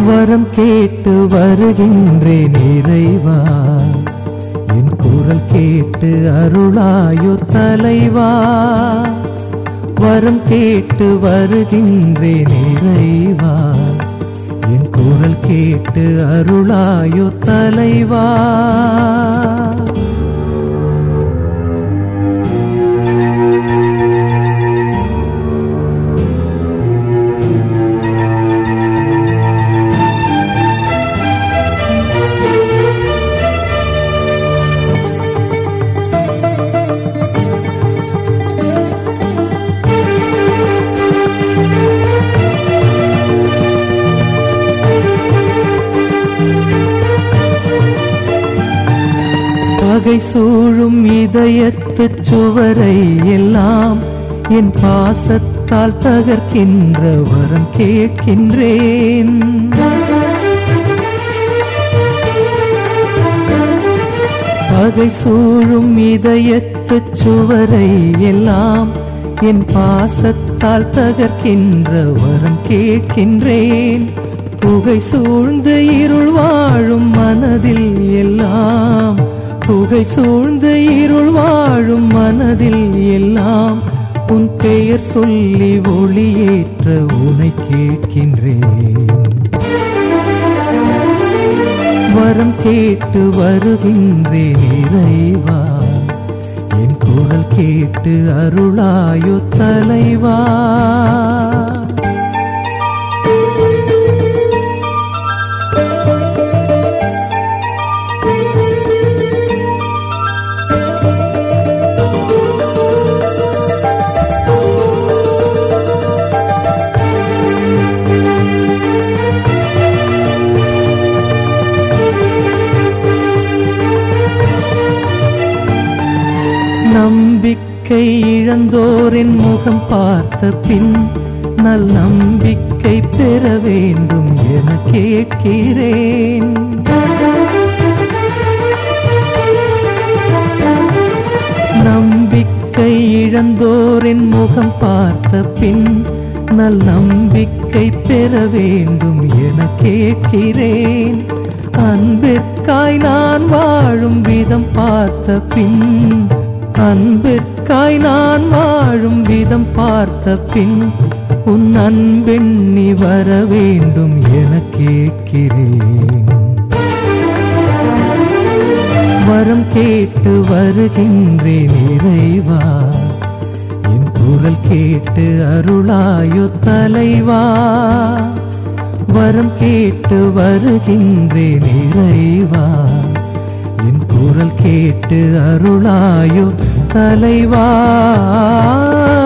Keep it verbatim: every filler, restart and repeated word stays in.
வரம் கேட்டு வருகின்றேன் இறைவா, என் குரல் கேட்டு அருளாயோ தலைவா. வரம் கேட்டு வருகின்றேன் இறைவா, என் குரல் கேட்டு அருளாயோ தலைவா. பகை சூழும் இதயத்துச் சுவரை எல்லாம் என் பாசத்தால் தகர்க்கின்ற வரம் கேட்கின்றேன். பகை சூழும் இதயத்துச் சுவரை எல்லாம் என் பாசத்தால் தகர்க்கின்ற வரம் கேட்கின்றேன். புகை சூழ்ந்து இருள் வாழும் மனதில் எல்லாம், புகை சூழ்ந்து இருள் வாழும் மனதில் எல்லாம் உன் பெயர் சொல்லி ஒளியேற்ற உனை கேட்கின்றேன். வரம் கேட்டு வருகின்றேன் இறைவா, என் குரல் கேட்டு அருளாயோ தலைவா. நம்பிக்கை இழந்தோரின் முகம் பார்த்த பின் நல் நம்பிக்கை பெற வேண்டும் என கேட்கிறேன். நம்பிக்கை இழந்தோரின் முகம் பார்த்த பின் நல் நம்பிக்கை பெற வேண்டும் என கேட்கிறேன். அன்பிற்காய் நான் வாழும் விதம் பார்த்த பின், அன்பிற்காய் நான் வாழும் விதம் பார்த்த பின் உன் அன்பெண்ணி வர வேண்டும் என கேட்கிறேன். வரம் கேட்டு வருகின்றேன் இறைவா, என் குரல் கேட்டு அருளாயோ தலைவா. வரம் கேட்டு வருகின்றேன் இறைவா, என் குரல் கேட்டு அருளாயோ தலைவா.